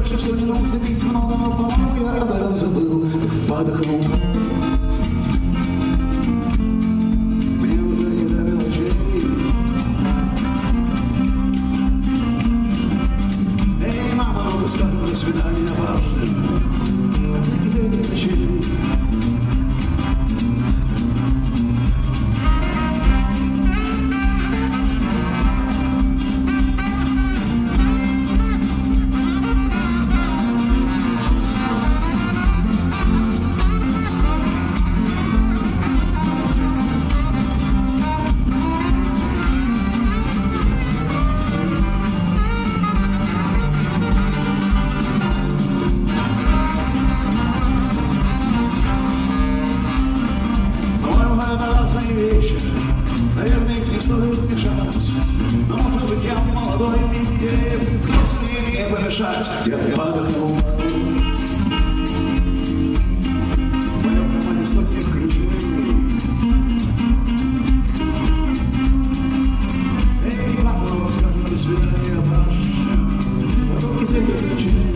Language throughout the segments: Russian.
слышишь, что не нужно пить много, но, по-моему, я об этом забыл. Подохнул. Мне уже не до мелочей. Эй, мама, много сказано, до свидания, важно. Отвлеки из этих вещей. Наверное, их не стоит мешать. Но, может быть, я молодой, мне кто сумеет помешать. Я подохнул. В моем кармане сотни ключей. Эй, папа, скажем, до свидания, Паша. Потом из этих ключей.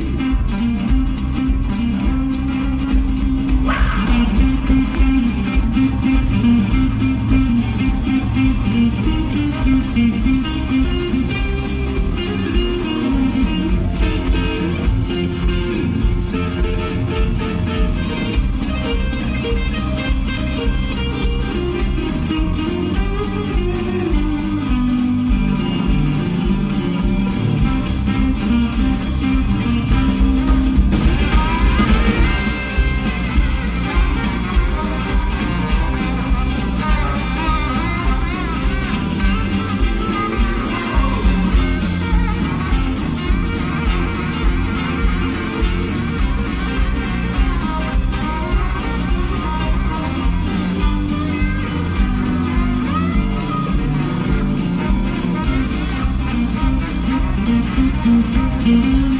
Mm-hmm.